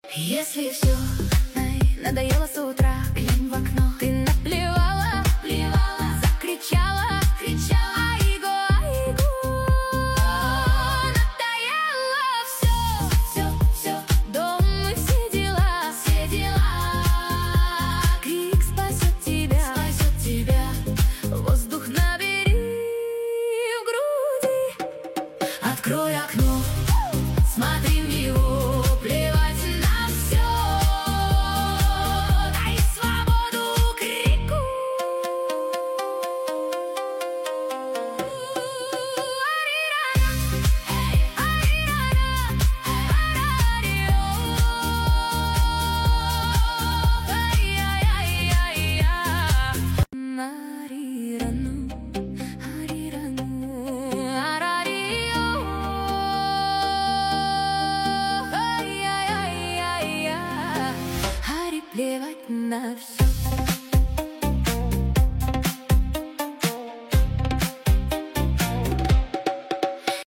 Если все надоело с утра, глянь в окно. Ты наплевала, закричала, айго, надоело все, дом и все дела. Крик спасет тебя, воздух набери в груди. Открой окно, смотри в него, плевать на все. Дай свободу крику. Плевать на все.